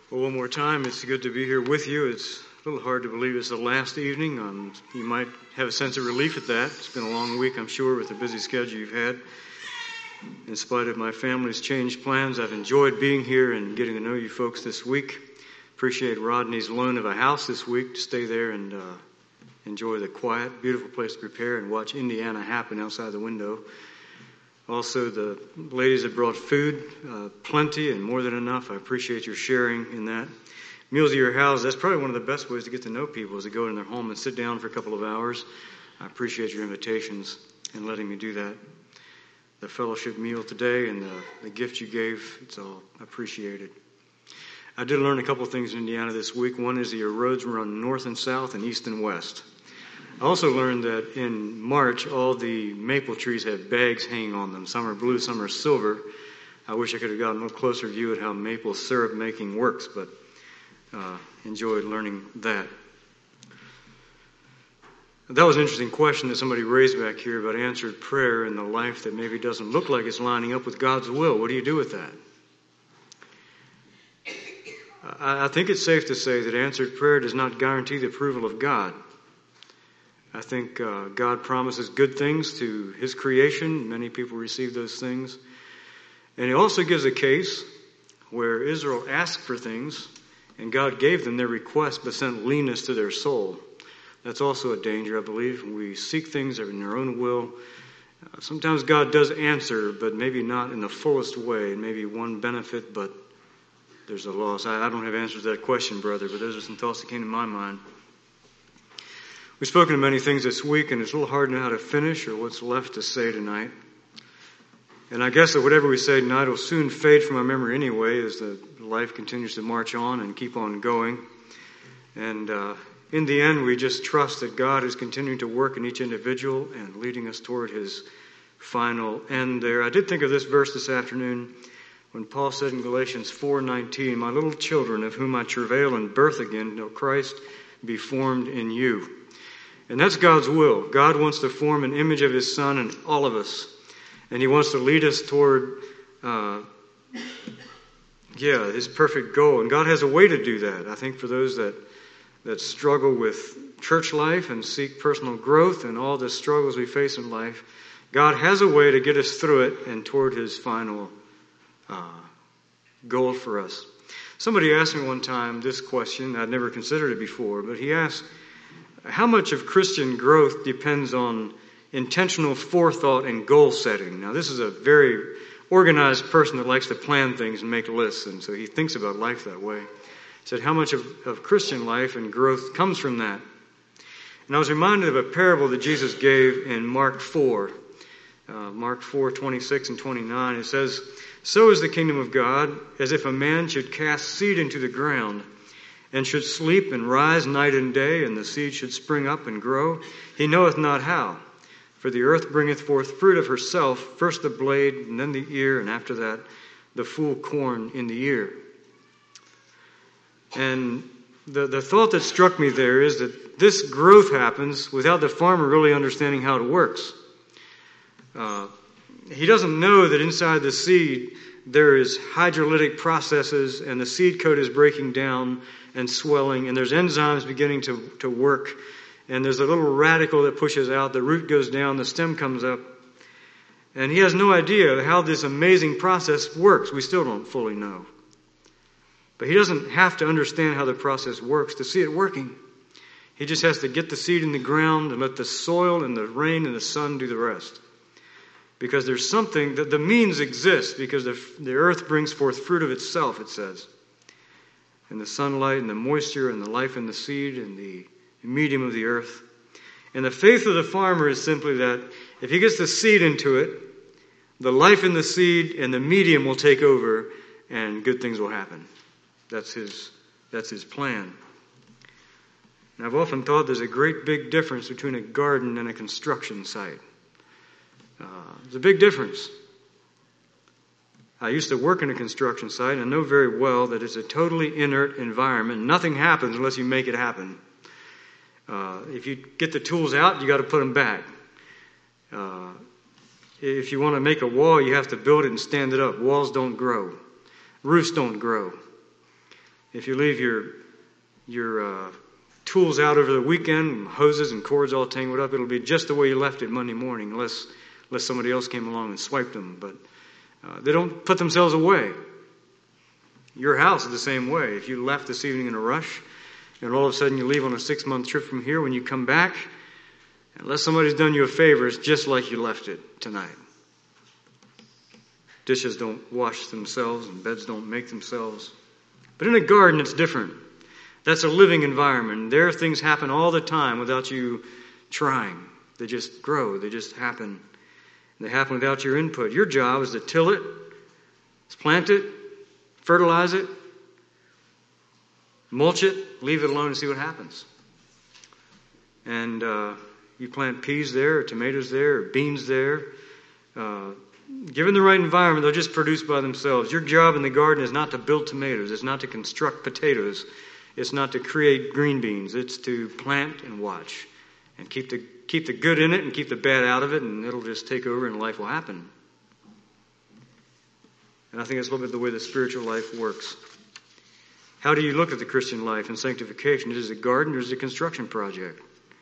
Well, one more time, it's good to be here with you. It's a little hard to believe it's the last evening. You might have a sense of relief at that. It's been a long week, I'm sure, with the busy schedule you've had. In spite of my family's changed plans, I've enjoyed being here and getting to know you folks this week. Appreciate Rodney's loan of a house this week to stay there and enjoy the quiet, beautiful place to prepare and watch Indiana happen outside the window. Also, the ladies have brought food, plenty and more than enough. I appreciate your sharing in that. Meals at your house, that's probably one of the best ways to get to know people, is to go in their home and sit down for a couple of hours. I appreciate your invitations and letting me do that. The fellowship meal today and the gift you gave, it's all appreciated. I did learn a couple of things in Indiana this week. One is that your roads run north and south and east and west. I also learned that in March, all the maple trees have bags hanging on them. Some are blue, some are silver. I wish I could have gotten a little closer view at how maple syrup making works, but enjoyed learning that. That was an interesting question that somebody raised back here about answered prayer in the life that maybe doesn't look like it's lining up with God's will. What do you do with that? I think it's safe to say that answered prayer does not guarantee the approval of God. I think God promises good things to His creation. Many people receive those things. And He also gives a case where Israel asked for things and God gave them their request but sent leanness to their soul. That's also a danger, I believe. When we seek things in our own will, sometimes God does answer, but maybe not in the fullest way. Maybe one benefit, but there's a loss. I don't have answers to that question, brother, but those are some thoughts that came to my mind. We've spoken of many things this week, and it's a little hard to know how to finish or what's left to say tonight. And I guess that whatever we say tonight will soon fade from our memory anyway as the life continues to march on and keep on going. And in the end, we just trust that God is continuing to work in each individual and leading us toward His final end there. I did think of this verse this afternoon when Paul said in Galatians 4:19, "My little children, of whom I travail in birth again, till Christ be formed in you." And that's God's will. God wants to form an image of His Son in all of us. And He wants to lead us toward, His perfect goal. And God has a way to do that. I think for those that struggle with church life and seek personal growth and all the struggles we face in life, God has a way to get us through it and toward His final goal for us. Somebody asked me one time this question. I'd never considered it before, but he asked, how much of Christian growth depends on intentional forethought and goal setting? Now, this is a very organized person that likes to plan things and make lists, and so he thinks about life that way. He said, how much of Christian life and growth comes from that? And I was reminded of a parable that Jesus gave in Mark 4. Mark 4:26 and 29. It says, "So is the kingdom of God, as if a man should cast seed into the ground, and should sleep and rise night and day, and the seed should spring up and grow. He knoweth not how. For the earth bringeth forth fruit of herself, first the blade, and then the ear, and after that the full corn in the ear." And the thought that struck me there is that this growth happens without the farmer really understanding how it works. He doesn't know that inside the seed there is hydrolytic processes, and the seed coat is breaking down and swelling, and there's enzymes beginning to work, and there's a little radical that pushes out, the root goes down, the stem comes up, and he has no idea how this amazing process works. We still don't fully know. But he doesn't have to understand how the process works to see it working. He just has to get the seed in the ground and let the soil and the rain and the sun do the rest. Because there's something, that the means exist, because the earth brings forth fruit of itself, it says. And the sunlight and the moisture and the life in the seed and the medium of the earth. And the faith of the farmer is simply that if he gets the seed into it, the life in the seed and the medium will take over and good things will happen. That's his plan. And I've often thought there's a great big difference between a garden and a construction site. There's a big difference. I used to work in a construction site, and I know very well that it's a totally inert environment. Nothing happens unless you make it happen. If you get the tools out, you got to put them back. If you want to make a wall, you have to build it and stand it up. Walls don't grow. Roofs don't grow. If you leave your tools out over the weekend, hoses and cords all tangled up, it'll be just the way you left it Monday morning, unless somebody else came along and swiped them. But they don't put themselves away. Your house is the same way. If you left this evening in a rush, and all of a sudden you leave on a 6-month trip from here, when you come back, unless somebody's done you a favor, it's just like you left it tonight. Dishes don't wash themselves, and beds don't make themselves. But in a garden, it's different. That's a living environment. There, things happen all the time without you trying. They just grow. They just happen. They happen without your input. Your job is to till it, plant it, fertilize it, mulch it, leave it alone and see what happens. And you plant peas there, or tomatoes there, or beans there. Given the right environment, they'll just produce by themselves. Your job in the garden is not to build tomatoes. It's not to construct potatoes. It's not to create green beans. It's to plant and watch. And keep the good in it and keep the bad out of it, and it'll just take over and life will happen. And I think that's a little bit the way the spiritual life works. How do you look at the Christian life and sanctification? Is it a garden or is it a construction project?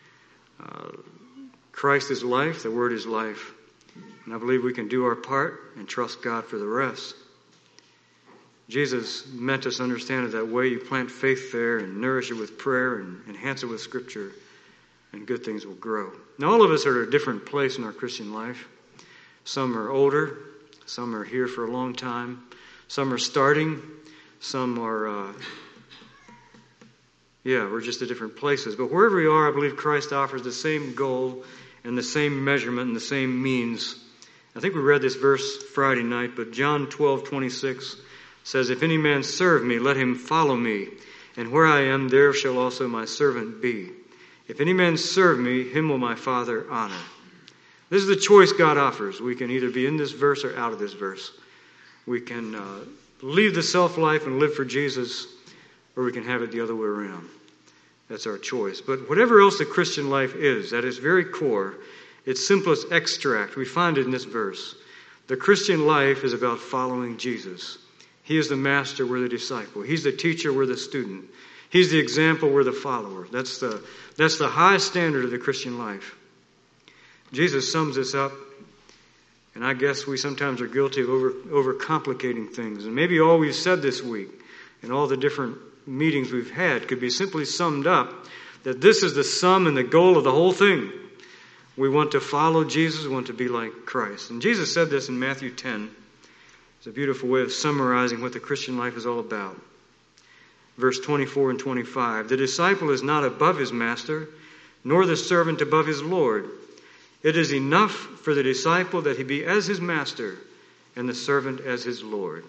Christ is life, the Word is life. And I believe we can do our part and trust God for the rest. Jesus meant us to understand it that way. You plant faith there and nourish it with prayer and enhance it with Scripture, and good things will grow. Now, all of us are at a different place in our Christian life. Some are older. Some are here for a long time. Some are starting. Some are, we're just at different places. But wherever we are, I believe Christ offers the same goal and the same measurement and the same means. I think we read this verse Friday night, but John 12:26 says, "If any man serve me, let him follow me. And where I am, there shall also my servant be. If any man serve me, him will my Father honor." This is the choice God offers. We can either be in this verse or out of this verse. We can leave the self-life and live for Jesus, or we can have it the other way around. That's our choice. But whatever else the Christian life is, at its very core, its simplest extract, we find it in this verse. The Christian life is about following Jesus. He is the master, we're the disciple. He's the teacher, we're the student. He's the example, we're the follower. That's the high standard of the Christian life. Jesus sums this up, and I guess we sometimes are guilty of overcomplicating things. And maybe all we've said this week and all the different meetings we've had could be simply summed up that this is the sum and the goal of the whole thing. We want to follow Jesus, we want to be like Christ. And Jesus said this in Matthew 10. It's a beautiful way of summarizing what the Christian life is all about. Verse 24 and 25. "The disciple is not above his master, nor the servant above his Lord. It is enough for the disciple that he be as his master, and the servant as his Lord."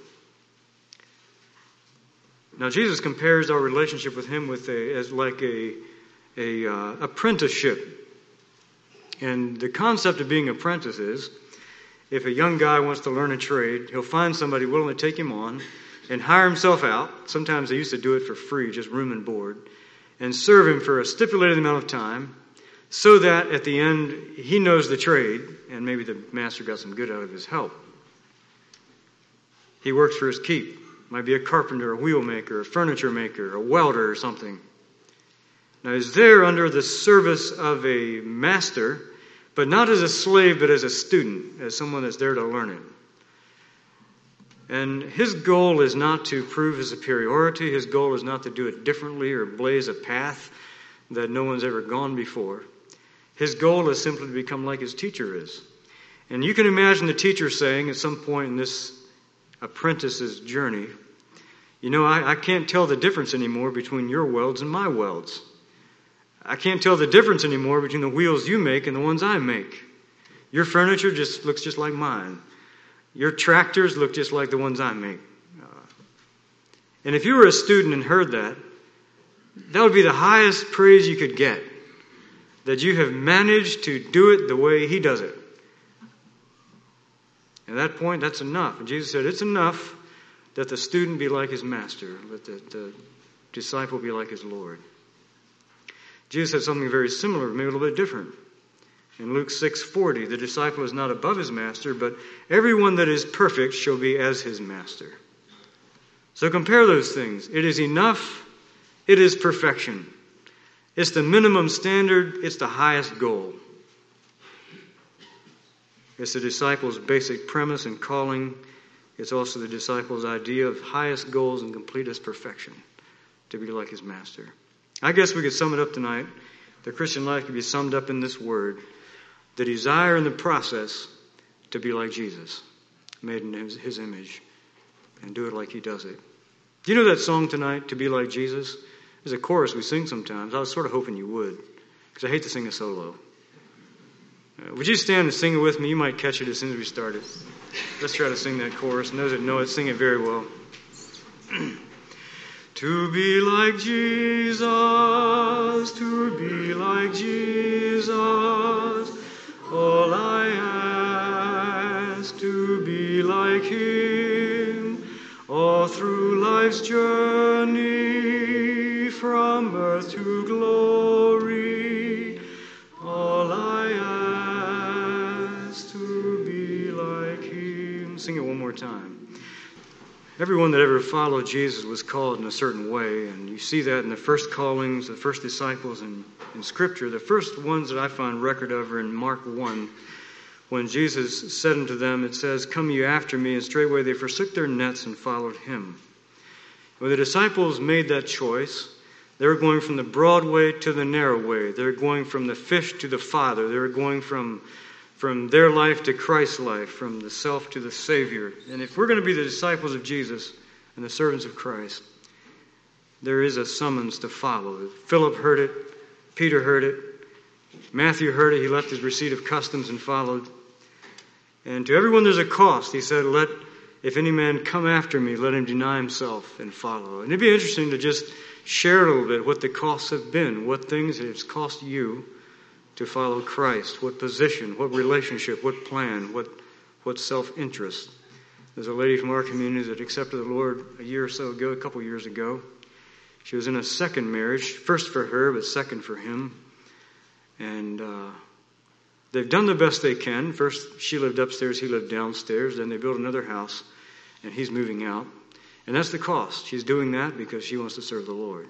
Now Jesus compares our relationship with him as like a apprenticeship. And the concept of being apprentice is, if a young guy wants to learn a trade, he'll find somebody willing to take him on and hire himself out. Sometimes they used to do it for free, just room and board, and serve him for a stipulated amount of time, so that at the end he knows the trade, and maybe the master got some good out of his help. He works for his keep. Might be a carpenter, a wheel maker, a furniture maker, a welder or something. Now he's there under the service of a master, but not as a slave, but as a student, as someone that's there to learn it. And his goal is not to prove his superiority. His goal is not to do it differently or blaze a path that no one's ever gone before. His goal is simply to become like his teacher is. And you can imagine the teacher saying at some point in this apprentice's journey, "You know, I can't tell the difference anymore between your welds and my welds. I can't tell the difference anymore between the wheels you make and the ones I make. Your furniture looks just like mine. Your tractors look just like the ones I make." And if you were a student and heard that, that would be the highest praise you could get, that you have managed to do it the way he does it. At that point, that's enough. And Jesus said, it's enough that the student be like his master, that the disciple be like his Lord. Jesus said something very similar, maybe a little bit different. In Luke 6:40, the disciple is not above his master, but everyone that is perfect shall be as his master. So compare those things. It is enough. It is perfection. It's the minimum standard. It's the highest goal. It's the disciples' basic premise and calling. It's also the disciples' idea of highest goals and completest perfection, to be like his master. I guess we could sum it up tonight. The Christian life could be summed up in this word: the desire and the process to be like Jesus, made in his image, and do it like he does it. Do you know that song tonight, To Be Like Jesus? There's a chorus we sing sometimes. I was sort of hoping you would, because I hate to sing a solo. Would you stand and sing it with me? You might catch it as soon as we start it. Let's try to sing that chorus. And those that know it, sing it very well. To be like Jesus, to be like Jesus, all I ask, to be like him, all through life's journey, from earth to glory, all I ask, to be like him. Sing it one more time. Everyone that ever followed Jesus was called in a certain way, and you see that in the first callings, the first disciples in Scripture. The first ones that I find record of are in Mark 1, when Jesus said unto them, it says, "Come ye after me," and straightway they forsook their nets and followed him. When the disciples made that choice, they were going from the broad way to the narrow way. They were going from the fish to the Father. They were going from their life to Christ's life, from the self to the Savior. And if we're going to be the disciples of Jesus and the servants of Christ, there is a summons to follow. Philip heard it. Peter heard it. Matthew heard it. He left his receipt of customs and followed. And to everyone there's a cost. He said, if any man come after me, let him deny himself and follow. And it'd be interesting to just share a little bit what the costs have been, what things it has cost you to follow Christ, what position, what relationship, what plan, what self-interest. There's a lady from our community that accepted the Lord a couple years ago. She was in a second marriage, first for her, but second for him. And they've done the best they can. First, she lived upstairs, he lived downstairs. Then they built another house, and he's moving out. And that's the cost. She's doing that because she wants to serve the Lord.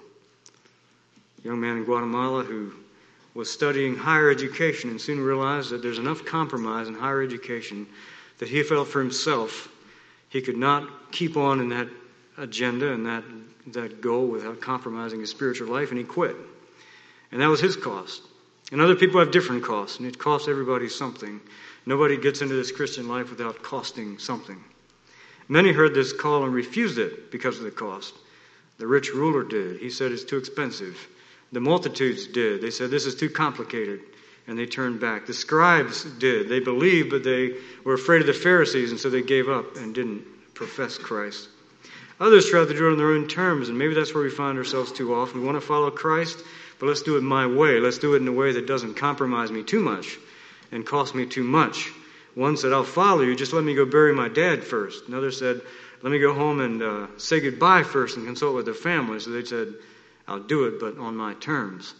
A young man in Guatemala who was studying higher education and soon realized that there's enough compromise in higher education that he felt for himself he could not keep on in that agenda and that goal without compromising his spiritual life, and he quit. And that was his cost. And other people have different costs, and it costs everybody something. Nobody gets into this Christian life without costing something. Many heard this call and refused it because of the cost. The rich ruler did. He said it's too expensive. The multitudes did. They said this is too complicated, and they turned back. The scribes did. They believed, but they were afraid of the Pharisees, and so they gave up and didn't profess Christ. Others tried to do it on their own terms, and maybe that's where we find ourselves too often. We want to follow Christ, but let's do it my way. Let's do it in a way that doesn't compromise me too much and cost me too much. One said, I'll follow you, just let me go bury my dad first. Another said, let me go home and say goodbye first and consult with the family. So they said, I'll do it, but on my terms.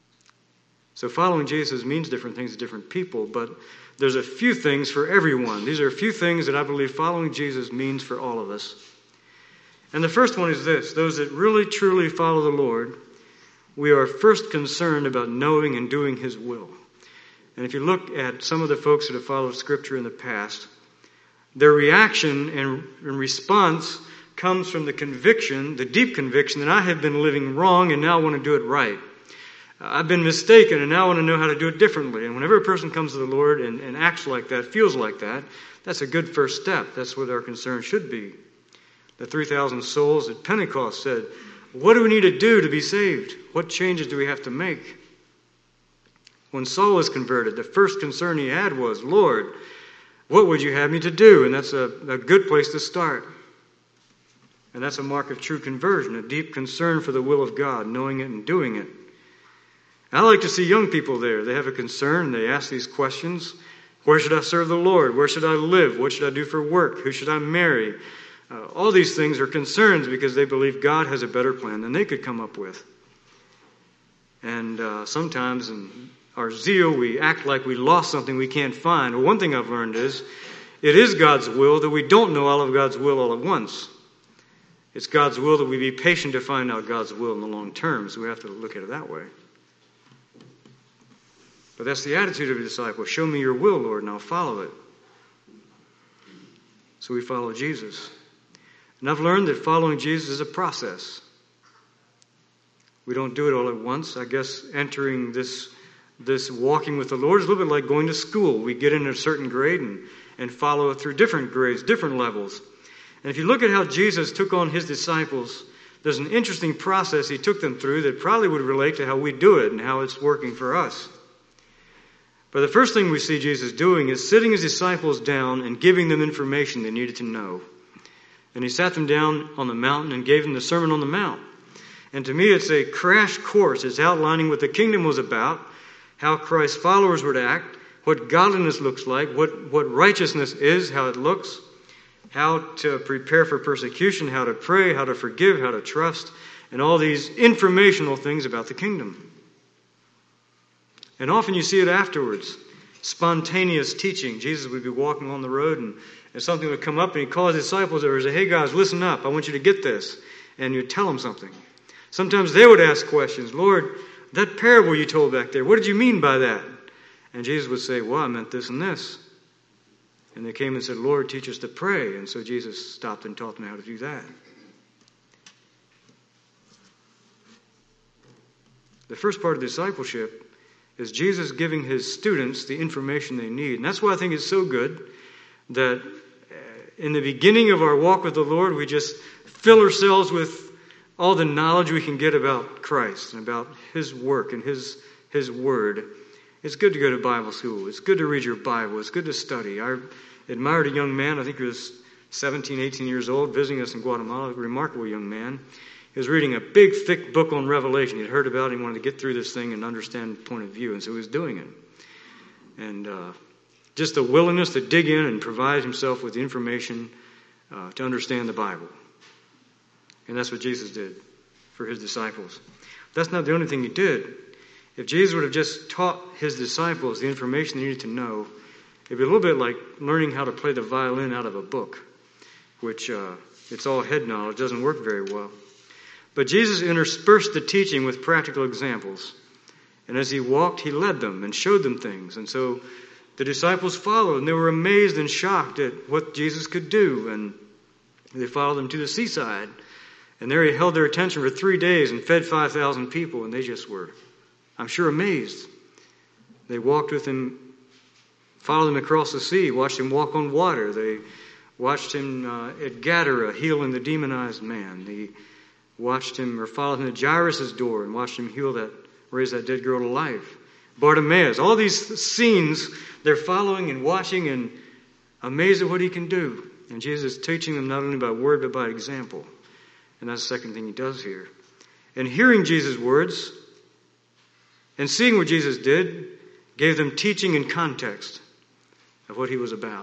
So following Jesus means different things to different people, but there's a few things for everyone. These are a few things that I believe following Jesus means for all of us. And the first one is this: those that really, truly follow the Lord, we are first concerned about knowing and doing his will. And if you look at some of the folks that have followed Scripture in the past, their reaction and response comes from the conviction, the deep conviction that I have been living wrong and now I want to do it right. I've been mistaken and now I want to know how to do it differently. And whenever a person comes to the Lord and acts like that, feels like that, that's a good first step. That's what our concern should be. The 3,000 souls at Pentecost said, what do we need to do to be saved? What changes do we have to make? When Saul was converted, the first concern he had was, Lord, what would you have me to do? And that's a good place to start. And that's a mark of true conversion, a deep concern for the will of God, knowing it and doing it. I like to see young people there. They have a concern. They ask these questions. Where should I serve the Lord? Where should I live? What should I do for work? Who should I marry? All these things are concerns because they believe God has a better plan than they could come up with. And sometimes in our zeal, we act like we lost something we can't find. Well, one thing I've learned is it is God's will that we don't know all of God's will all at once. It's God's will that we be patient to find out God's will in the long term, so we have to look at it that way. But that's the attitude of a disciple. Show me your will, Lord, and I'll follow it. So we follow Jesus. And I've learned that following Jesus is a process. We don't do it all at once. I guess entering this walking with the Lord is a little bit like going to school. We get in a certain grade and follow it through different grades, different levels. And if you look at how Jesus took on his disciples, there's an interesting process he took them through that probably would relate to how we do it and how it's working for us. But the first thing we see Jesus doing is sitting his disciples down and giving them information they needed to know. And he sat them down on the mountain and gave them the Sermon on the Mount. And to me, it's a crash course. It's outlining what the kingdom was about, how Christ's followers were to act, what godliness looks like, what righteousness is, how it looks, how to prepare for persecution, how to pray, how to forgive, how to trust, and all these informational things about the kingdom. And often you see it afterwards. Spontaneous teaching. Jesus would be walking on the road and something would come up and he'd call his disciples over and say, hey guys, listen up. I want you to get this. And you'd tell them something. Sometimes they would ask questions. Lord, that parable you told back there, what did you mean by that? And Jesus would say, well, I meant this and this. And they came and said, Lord, teach us to pray. And so Jesus stopped and taught them how to do that. The first part of discipleship is Jesus giving his students the information they need. And that's why I think it's so good that in the beginning of our walk with the Lord, we just fill ourselves with all the knowledge we can get about Christ and about his work and his word. It's good to go to Bible school. It's good to read your Bible. It's good to study. I admired a young man, I think he was 17, 18 years old, visiting us in Guatemala, a remarkable young man. He was reading a big, thick book on Revelation. He'd heard about it. He wanted to get through this thing and understand the point of view, and so he was doing it. And just the willingness to dig in and provide himself with the information to understand the Bible. And that's what Jesus did for his disciples. That's not the only thing he did. If Jesus would have just taught his disciples the information they needed to know, it'd be a little bit like learning how to play the violin out of a book, which it's all head knowledge, doesn't work very well. But Jesus interspersed the teaching with practical examples. And as he walked, he led them and showed them things. And so the disciples followed, and they were amazed and shocked at what Jesus could do. And they followed him to the seaside. And there he held their attention for 3 days and fed 5,000 people. And they just were, I'm sure, amazed. They walked with him, followed him across the sea, watched him walk on water. They watched him at Gadara healing the demonized man. They watched him or followed him to Jairus' door and watched him raise that dead girl to life. Bartimaeus, all these scenes, they're following and watching and amazed at what he can do. And Jesus is teaching them not only by word but by example. And that's the second thing he does here. And hearing Jesus' words and seeing what Jesus did gave them teaching and context of what he was about.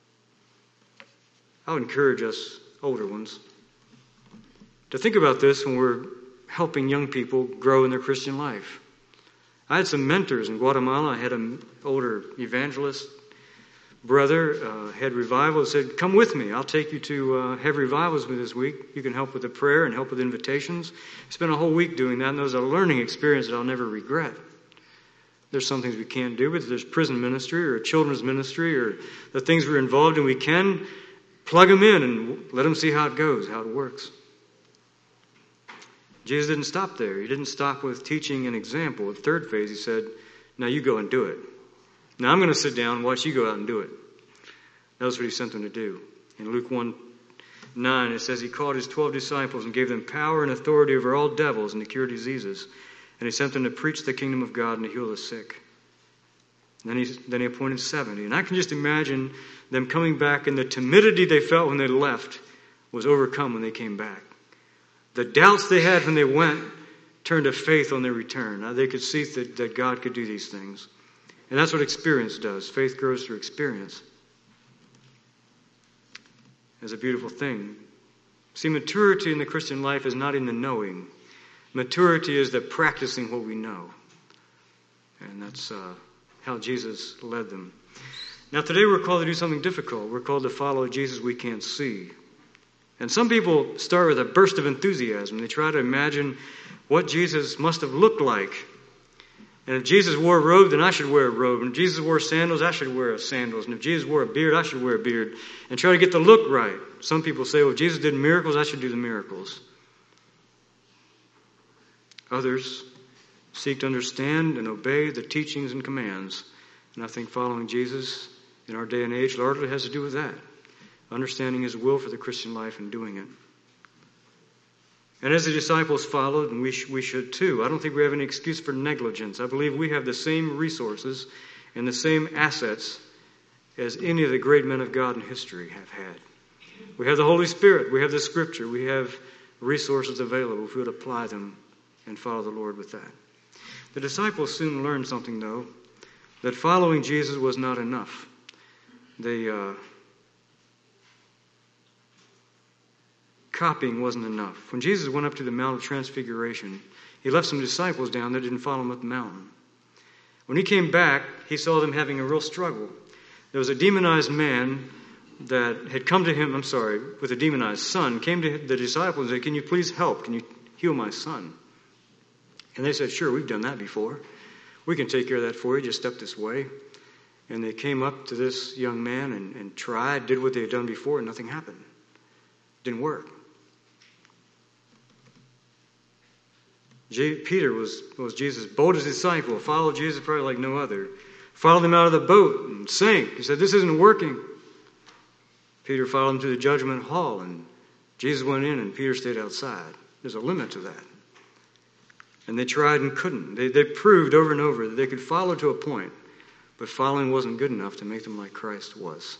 I would encourage us older ones to think about this when we're helping young people grow in their Christian life. I had some mentors in Guatemala. I had an older evangelist brother, had revival, said, come with me. I'll take you to have revivals with this week. You can help with the prayer and help with invitations. Spent a whole week doing that, and it was a learning experience that I'll never regret. There's some things we can't do, but there's prison ministry or children's ministry or the things we're involved in, we can plug them in and let them see how it goes, how it works. Jesus didn't stop there. He didn't stop with teaching an example. The third phase, he said, now you go and do it. Now I'm going to sit down and watch you go out and do it. That was what he sent them to do. In Luke 1:9, it says he called his 12 disciples and gave them power and authority over all devils and to cure diseases. And he sent them to preach the kingdom of God and to heal the sick. And then he appointed 70. And I can just imagine them coming back, and the timidity they felt when they left was overcome when they came back. The doubts they had when they went turned to faith on their return. Now they could see that God could do these things. And that's what experience does. Faith grows through experience. It's a beautiful thing. See, maturity in the Christian life is not in the knowing. Maturity is the practicing what we know. And that's how Jesus led them. Now today we're called to do something difficult. We're called to follow Jesus we can't see. And some people start with a burst of enthusiasm. They try to imagine what Jesus must have looked like. And if Jesus wore a robe, then I should wear a robe. And if Jesus wore sandals, I should wear sandals. And if Jesus wore a beard, I should wear a beard. And try to get the look right. Some people say, well, if Jesus did miracles, I should do the miracles. Others seek to understand and obey the teachings and commands. And I think following Jesus in our day and age largely has to do with that. Understanding His will for the Christian life and doing it. And as the disciples followed, and we should too, I don't think we have any excuse for negligence. I believe we have the same resources and the same assets as any of the great men of God in history have had. We have the Holy Spirit. We have the Scripture. We have resources available if we would apply them and follow the Lord with that. The disciples soon learned something, though, that following Jesus was not enough. Copying wasn't enough. When Jesus went up to the Mount of Transfiguration, He left some disciples down there that didn't follow Him up the mountain. When He came back, He saw them having a real struggle. There was a demonized man that had come to Him, with a demonized son, came to the disciples and said, "Can you please help? Can you heal my son?" And they said, "Sure, we've done that before. We can take care of that for you. Just step this way." And they came up to this young man and tried, did what they had done before, and nothing happened. Didn't work. Peter was Jesus' boldest disciple, followed Jesus probably like no other. Followed Him out of the boat and sank. He said, "This isn't working." Peter followed Him to the judgment hall, and Jesus went in and Peter stayed outside. There's a limit to that. And they tried and couldn't. They proved over and over that they could follow to a point, but following wasn't good enough to make them like Christ was.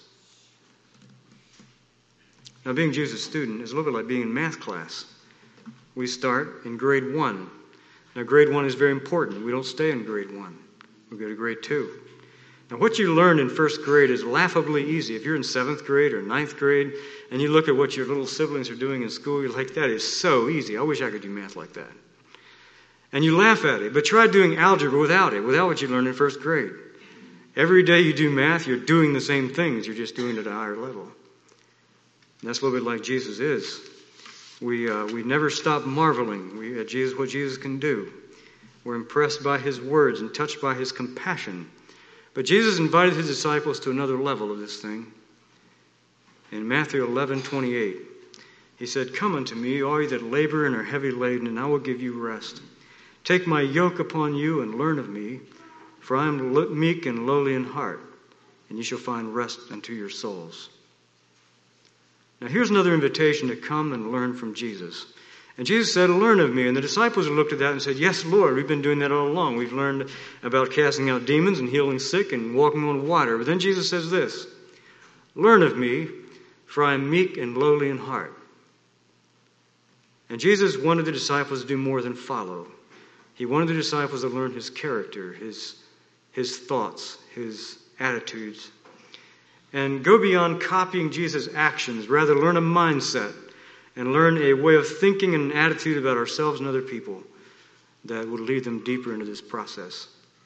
Now, being Jesus' student is a little bit like being in math class. We start in grade 1. Now, grade 1 is very important. We don't stay in grade 1. We go to grade 2. Now, what you learned in first grade is laughably easy. If you're in 7th grade or 9th grade and you look at what your little siblings are doing in school, you're like, that is so easy. I wish I could do math like that. And you laugh at it. But try doing algebra without what you learned in first grade. Every day you do math, you're doing the same things. You're just doing it at a higher level. And that's a little bit like Jesus is. We never stop marveling at Jesus, what Jesus can do. We're impressed by His words and touched by His compassion. But Jesus invited His disciples to another level of this thing. In Matthew 11:28, He said, "Come unto me, all ye that labor and are heavy laden, and I will give you rest. Take my yoke upon you and learn of me, for I am meek and lowly in heart, and ye shall find rest unto your souls." Now here's another invitation to come and learn from Jesus. And Jesus said, "Learn of me." And the disciples looked at that and said, "Yes, Lord, we've been doing that all along. We've learned about casting out demons and healing sick and walking on water." But then Jesus says this, "Learn of me, for I am meek and lowly in heart." And Jesus wanted the disciples to do more than follow. He wanted the disciples to learn His character, His thoughts, His attitudes, and go beyond copying Jesus' actions. Rather, learn a mindset and learn a way of thinking and an attitude about ourselves and other people that would lead them deeper into this process.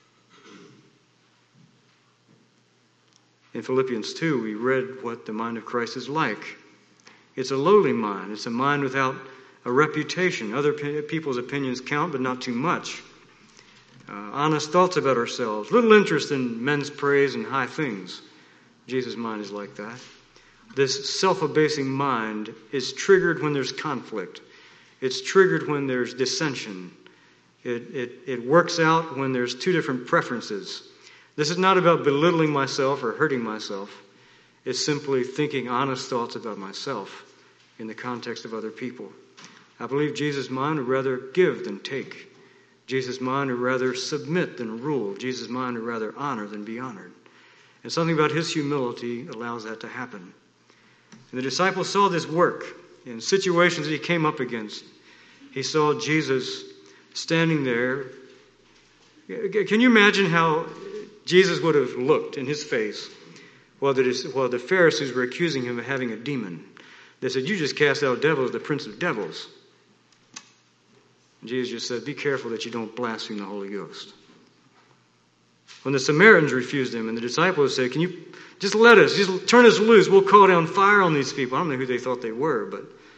In Philippians 2, we read what the mind of Christ is like. It's a lowly mind. It's a mind without a reputation. Other people's opinions count, but not too much. Honest thoughts about ourselves. Little interest in men's praise and high things. Jesus' mind is like that. This self-abasing mind is triggered when there's conflict. It's triggered when there's dissension. It works out when there's two different preferences. This is not about belittling myself or hurting myself. It's simply thinking honest thoughts about myself in the context of other people. I believe Jesus' mind would rather give than take. Jesus' mind would rather submit than rule. Jesus' mind would rather honor than be honored. And something about His humility allows that to happen. And the disciples saw this work in situations that He came up against. He saw Jesus standing there. Can you imagine how Jesus would have looked in His face while the Pharisees were accusing Him of having a demon? They said, "You just cast out devils, the prince of devils." And Jesus just said, "Be careful that you don't blaspheme the Holy Ghost." When the Samaritans refused Him and the disciples said, "Can you just let us, just turn us loose, we'll call down fire on these people." I don't know who they thought they were, but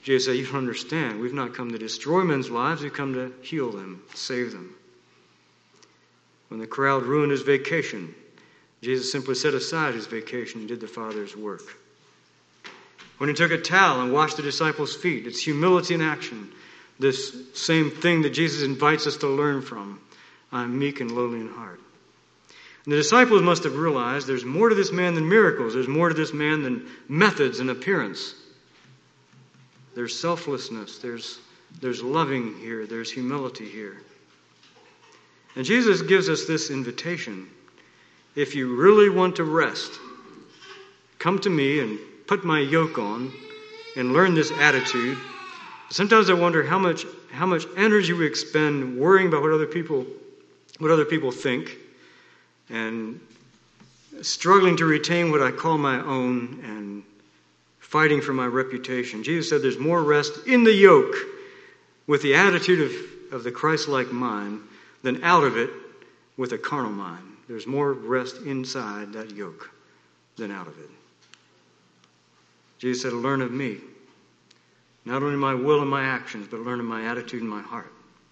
Jesus said, you don't understand. We've not come to destroy men's lives. We've come to heal them, save them. When the crowd ruined his vacation, Jesus simply set aside his vacation and did the Father's work. When he took a towel and washed the disciples' feet, it's humility in action. This same thing that Jesus invites us to learn from. I'm meek and lowly in heart. And the disciples must have realized there's more to this man than miracles. There's more to this man than methods and appearance. There's selflessness. There's loving here. There's humility here. And Jesus gives us this invitation. If you really want to rest, come to me and put my yoke on and learn this attitude. Sometimes I wonder how much energy we expend worrying about what other people think and struggling to retain what I call my own and fighting for my reputation. Jesus said there's more rest in the yoke with the attitude of the Christ-like mind than out of it with a carnal mind. There's more rest inside that yoke than out of it. Jesus said, learn of me. Not only my will and my actions, but learn of my attitude and my heart.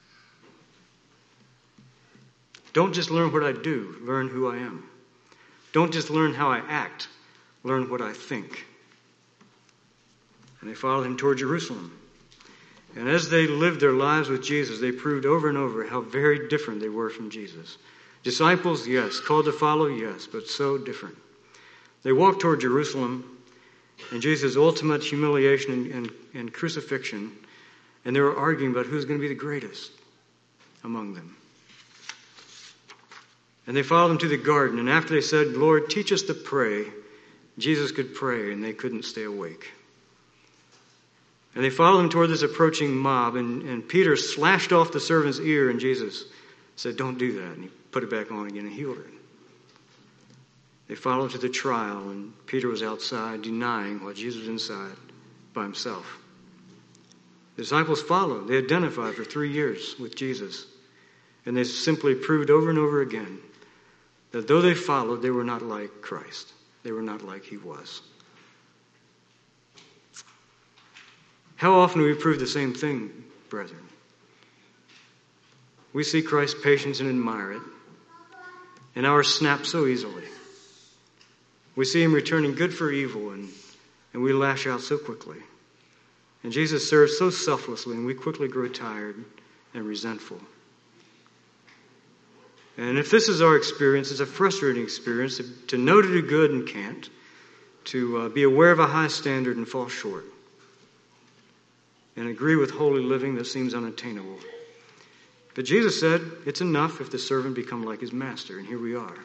Don't just learn what I do, learn who I am. Don't just learn how I act, learn what I think. And they followed him toward Jerusalem. And as they lived their lives with Jesus, they proved over and over how very different they were from Jesus. Disciples, yes. Called to follow, yes. But so different. They walked toward Jerusalem and Jesus' ultimate humiliation and crucifixion. And they were arguing about who's going to be the greatest among them. And they followed him to the garden. And after they said, Lord, teach us to pray, Jesus could pray and they couldn't stay awake. And they followed him toward this approaching mob, and Peter slashed off the servant's ear, and Jesus said, don't do that. And he put it back on again and healed it. They followed to the trial, and Peter was outside denying while Jesus was inside by himself. The disciples followed. They identified for 3 years with Jesus. And they simply proved over and over again that though they followed, they were not like Christ. They were not like he was. How often do we prove the same thing, brethren? We see Christ's patience and admire it, and ours snap so easily. We see him returning good for evil, and we lash out so quickly. And Jesus serves so selflessly, and we quickly grow tired and resentful. And if this is our experience, it's a frustrating experience to know to do good and can't, to be aware of a high standard and fall short, and agree with holy living that seems unattainable. But Jesus said, it's enough if the servant become like his master, and here we are.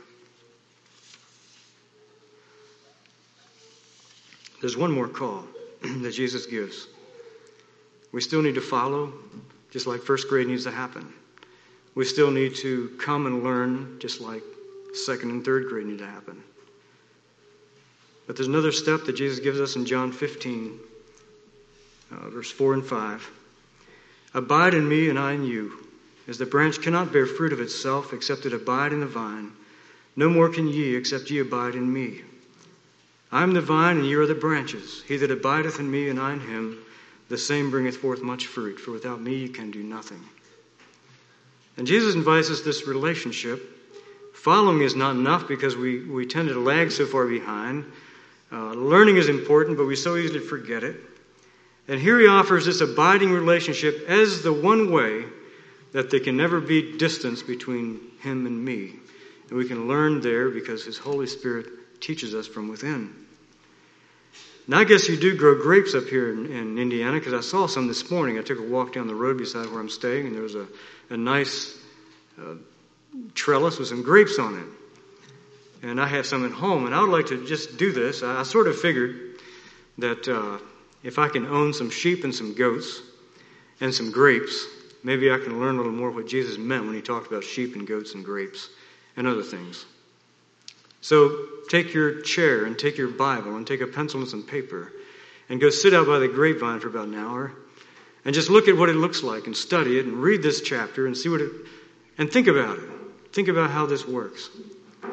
There's one more call that Jesus gives. We still need to follow, just like first grade needs to happen. We still need to come and learn, just like second and third grade need to happen. But there's another step that Jesus gives us in John 15, verse 4 and 5. Abide in me and I in you. As the branch cannot bear fruit of itself except it abide in the vine, no more can ye except ye abide in me. I am the vine and ye are the branches. He that abideth in me and I in him, the same bringeth forth much fruit, for without me ye can do nothing. And Jesus invites us this relationship. Following is not enough because we tend to lag so far behind. Learning is important, but we so easily forget it. And here he offers this abiding relationship as the one way that there can never be distance between him and me. And we can learn there because his Holy Spirit teaches us from within. Now, I guess you do grow grapes up here in Indiana, because I saw some this morning. I took a walk down the road beside where I'm staying, and there was a nice trellis with some grapes on it. And I have some at home, and I would like to just do this. I sort of figured that if I can own some sheep and some goats and some grapes, maybe I can learn a little more what Jesus meant when he talked about sheep and goats and grapes and other things. So take your chair and take your Bible and take a pencil and some paper and go sit out by the grapevine for about an hour and just look at what it looks like and study it and read this chapter and see and think about it. Think about how this works.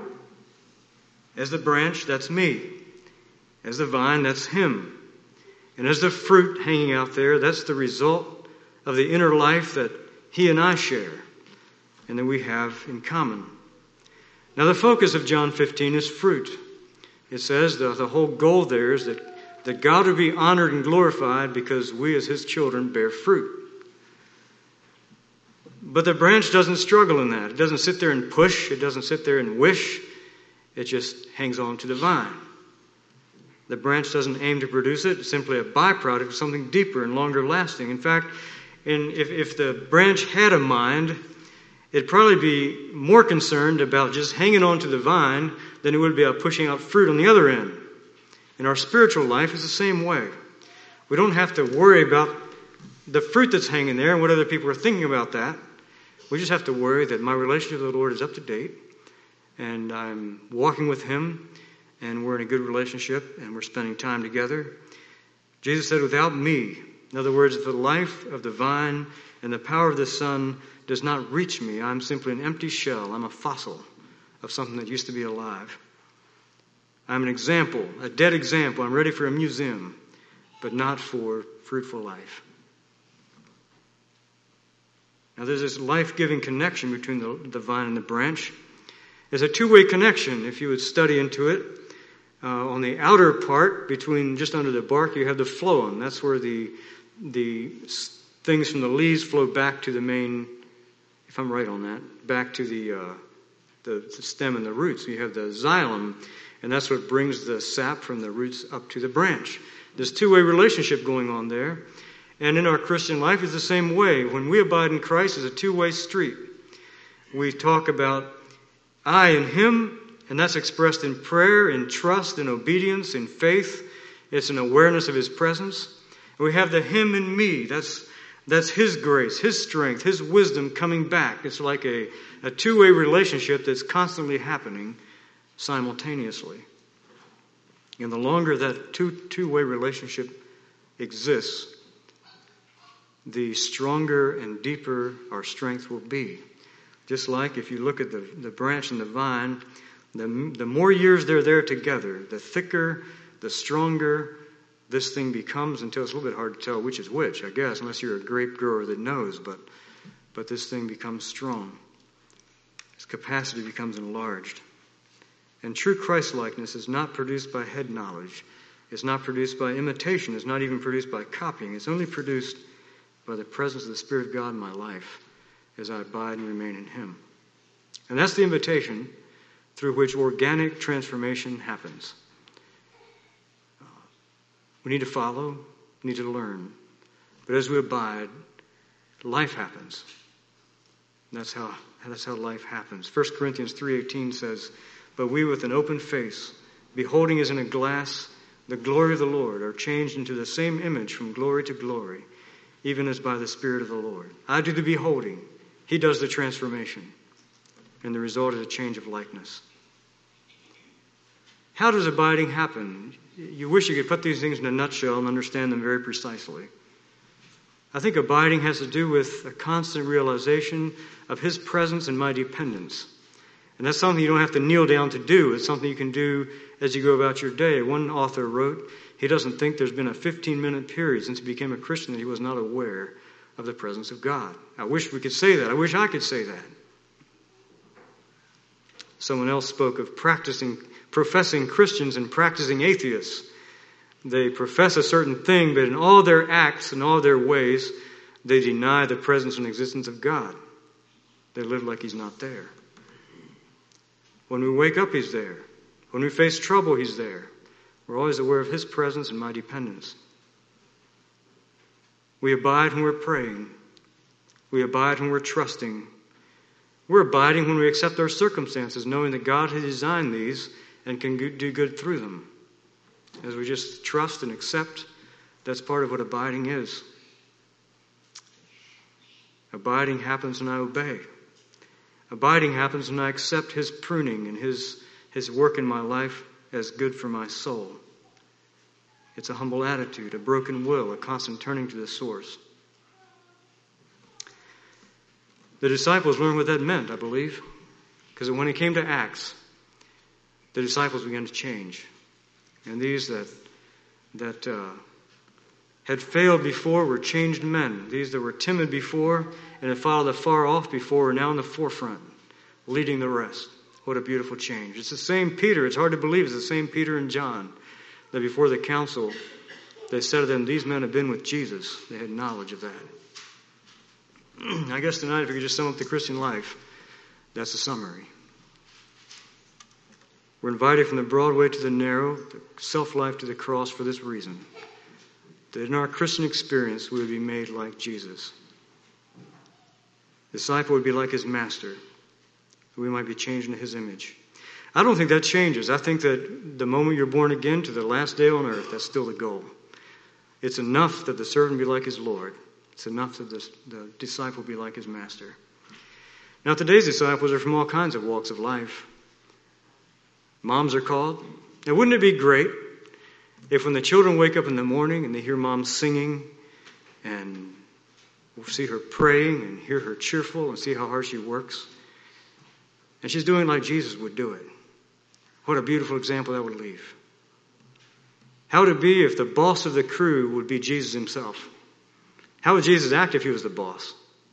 As the branch, that's me. As the vine, that's him. And as the fruit hanging out there, that's the result of the inner life that he and I share and that we have in common. Now, the focus of John 15 is fruit. It says the whole goal there is that God will be honored and glorified because we as his children bear fruit. But the branch doesn't struggle in that. It doesn't sit there and push. It doesn't sit there and wish. It just hangs on to the vine. The branch doesn't aim to produce it. It's simply a byproduct of something deeper and longer lasting. In fact, if the branch had a mind, it'd probably be more concerned about just hanging on to the vine than it would be about pushing out fruit on the other end. And our spiritual life is the same way. We don't have to worry about the fruit that's hanging there and what other people are thinking about that. We just have to worry that my relationship with the Lord is up to date and I'm walking with him and we're in a good relationship and we're spending time together. Jesus said, without me, in other words, if the life of the vine and the power of the Son does not reach me, I'm simply an empty shell. I'm a fossil of something that used to be alive. I'm an example, a dead example. I'm ready for a museum, but not for fruitful life. Now there's this life-giving connection between the vine and the branch. There's a two-way connection if you would study into it. On the outer part, between just under the bark, you have the phloem. That's where the things from the leaves flow back to the main, if I'm right on that, back to the stem and the roots. You have the xylem, and that's what brings the sap from the roots up to the branch. There's a two-way relationship going on there. And in our Christian life, it's the same way. When we abide in Christ, it's a two-way street. We talk about I and him, and that's expressed in prayer, in trust, in obedience, in faith. It's an awareness of his presence. And we have the him and me. That's his grace, his strength, his wisdom coming back. It's like a two-way relationship that's constantly happening simultaneously. And the longer that two-way relationship exists, the stronger and deeper our strength will be. Just like if you look at the branch and the vine, the more years they're there together, the thicker, the stronger this thing becomes until it's a little bit hard to tell which is which, I guess, unless you're a grape grower that knows. But this thing becomes strong. Its capacity becomes enlarged. And true Christ-likeness is not produced by head knowledge. It's not produced by imitation. It's not even produced by copying. It's only produced by the presence of the Spirit of God in my life as I abide and remain in him. And that's the invitation through which organic transformation happens. We need to follow, we need to learn. But as we abide, life happens. And that's how life happens. 1 Corinthians 3:18 says, but we with an open face, beholding as in a glass the glory of the Lord, are changed into the same image from glory to glory, even as by the Spirit of the Lord. I do the beholding. He does the transformation. And the result is a change of likeness. How does abiding happen? You wish you could put these things in a nutshell and understand them very precisely. I think abiding has to do with a constant realization of his presence and my dependence. And that's something you don't have to kneel down to do. It's something you can do as you go about your day. One author wrote, he doesn't think there's been a 15-minute period since he became a Christian that he was not aware of the presence of God. I wish we could say that. I wish I could say that. Someone else spoke of professing Christians and practicing atheists. They profess a certain thing, but in all their acts and all their ways, they deny the presence and existence of God. They live like he's not there. When we wake up, he's there. When we face trouble, he's there. We're always aware of his presence and my dependence. We abide when we're praying. We abide when we're trusting. We're abiding when we accept our circumstances, knowing that God has designed these and can do good through them. As we just trust and accept, that's part of what abiding is. Abiding happens when I obey. Abiding happens when I accept his pruning and his work in my life as good for my soul. It's a humble attitude, a broken will, a constant turning to the source. The disciples learned what that meant, I believe, because when it came to Acts, the disciples began to change. And these that had failed before were changed men. These that were timid before and had followed afar off before are now in the forefront, leading the rest. What a beautiful change. It's the same Peter. It's hard to believe it's the same Peter and John that before the council, they said to them, these men have been with Jesus. They had knowledge of that. I guess tonight, if we could just sum up the Christian life, that's the summary. We're invited from the broad way to the narrow, the self-life to the cross for this reason. That in our Christian experience, we would be made like Jesus. The disciple would be like his master. We might be changed into his image. I don't think that changes. I think that the moment you're born again to the last day on earth, that's still the goal. It's enough that the servant be like his Lord. It's enough that the disciple be like his master. Now, today's disciples are from all kinds of walks of life. Moms are called. Now, wouldn't it be great if when the children wake up in the morning and they hear mom singing and see her praying and hear her cheerful and see how hard she works, and she's doing like Jesus would do it. What a beautiful example that would leave. How would it be if the boss of the crew would be Jesus himself? How would Jesus act if he was the boss?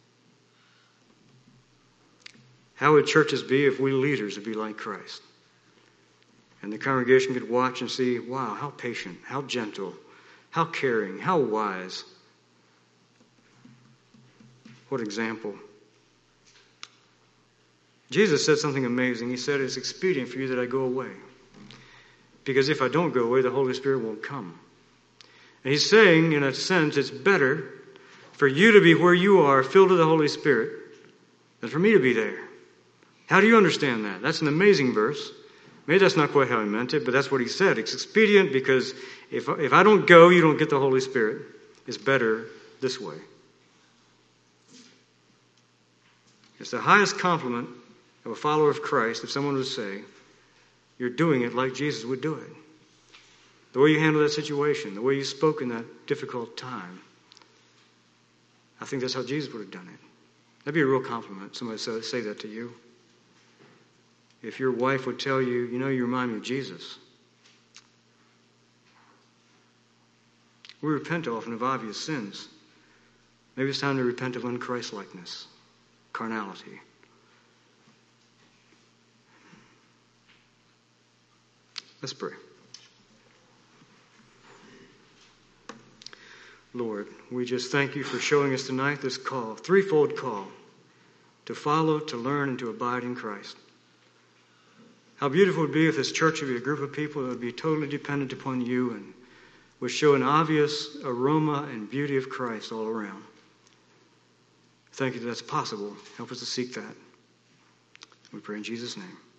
How would churches be if we leaders would be like Christ? And the congregation could watch and see, wow, how patient, how gentle, how caring, how wise. What example. Jesus said something amazing. He said, it's expedient for you that I go away. Because if I don't go away, the Holy Spirit won't come. And he's saying, in a sense, it's better for you to be where you are, filled with the Holy Spirit, than for me to be there. How do you understand that? That's an amazing verse. Maybe that's not quite how he meant it, but that's what he said. It's expedient because if I don't go, you don't get the Holy Spirit. It's better this way. It's the highest compliment of a follower of Christ if someone would say, you're doing it like Jesus would do it. The way you handle that situation, the way you spoke in that difficult time. I think that's how Jesus would have done it. That'd be a real compliment. Somebody say that to you. If your wife would tell you, you know, you remind me of Jesus. We repent often of obvious sins. Maybe it's time to repent of unChristlikeness, carnality. Let's pray. Lord, we just thank you for showing us tonight this call, threefold call, to follow, to learn, and to abide in Christ. How beautiful it would be if this church would be a group of people that would be totally dependent upon you and would show an obvious aroma and beauty of Christ all around. Thank you that that's possible. Help us to seek that. We pray in Jesus' name.